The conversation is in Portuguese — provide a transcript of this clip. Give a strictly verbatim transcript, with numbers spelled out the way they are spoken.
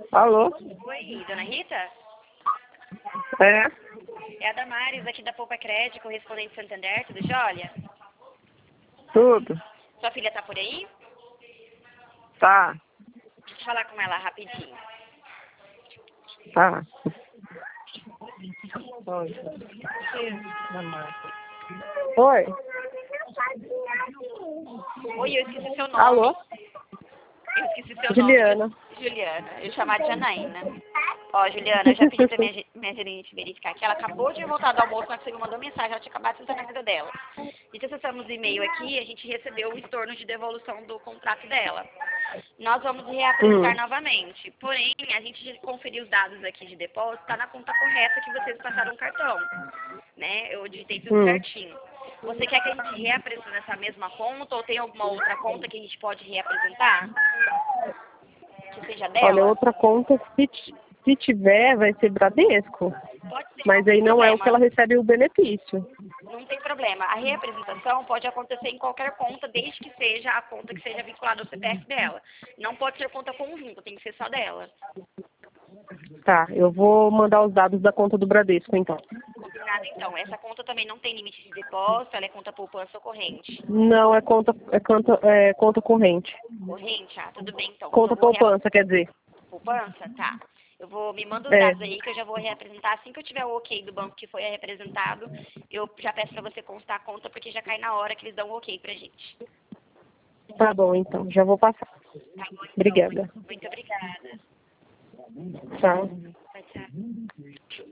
Alô? Oi, dona Rita? É? É a Damares, aqui da Poupa Crédito, correspondente Santander, tudo jóia? Tudo? Sua filha tá por aí? Tá. Deixa eu falar com ela rapidinho. Tá. Oi? Oi, eu esqueci seu nome. Alô? Eu esqueci seu Juliana. nome. Juliana. Eu ia chamar de Janaína. Ó, Juliana, eu já pedi pra minha, ge- minha gerente verificar que ela acabou de voltar do almoço, mas você me mandou mensagem, ela tinha acabado de sentar na mesa dela. A gente acessamos o e-mail aqui e a gente recebeu o estorno de devolução do contrato dela. Nós vamos reapresentar Hum. novamente. Porém, a gente conferiu os dados aqui de depósito, está na conta correta que vocês passaram o cartão. Né? Eu digitei tudo Hum. certinho. Você quer que a gente reapresente nessa mesma conta ou tem alguma outra conta que a gente pode reapresentar? Que seja Olha, dela? outra conta, se, ti- se tiver, vai ser Bradesco. Pode ser, Mas não tem aí não é o problema. que ela recebe o benefício. Não tem problema. A reapresentação pode acontecer em qualquer conta, desde que seja a conta que seja vinculada ao C P F dela. Não pode ser conta conjunta, tem que ser só dela. Tá, eu vou mandar os dados da conta do Bradesco, então. Combinado, então. Essa conta também não tem limite de depósito, ela é conta poupança ou corrente. Não, é conta, é conta, é conta corrente. Corrente? Ah, tudo bem, então. Conta Eu vou rea... poupança, quer dizer. Poupança? Tá. Eu vou, me manda os É. dados aí que eu já vou reapresentar. Assim que eu tiver o ok do banco que foi representado, eu já peço pra você constar a conta, porque já cai na hora que eles dão o ok pra gente. Tá bom, então. Já vou passar. Tá bom, então. Obrigada. Muito obrigada. Tchau. Tchau, tchau.